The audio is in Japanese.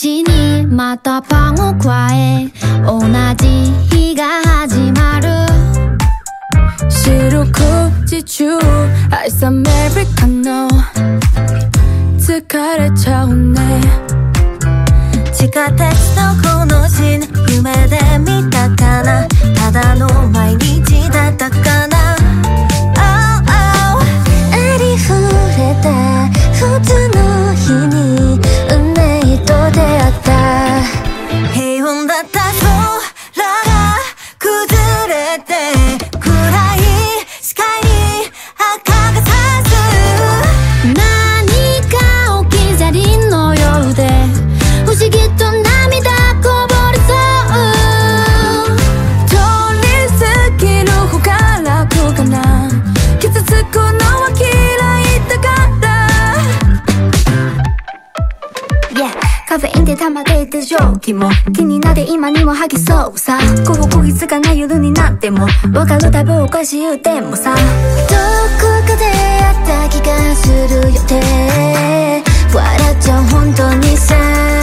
日にまたパンを加え同じ日が始まる。 四六時中アイスアメリカノ疲れちゃうね。 地下鉄のこのシーン夢で見たかな。ただの毎日だったかな。ありふれた普通の日に運命と出会った。平穏だった空が崩れて暗い視界に赤が差す。 何か置き去りのようで不思議と涙こぼれそう。 通り過ぎる方が楽かな。傷つくのは嫌いだから。 Yeah カフェインで溜まっていた蒸気も気になって今にも吐きそうさ。ここ気づかない夜になってもわかるたぶんおかしい言うてもさ。どこかであった気がするよって笑っちゃう本当にさ。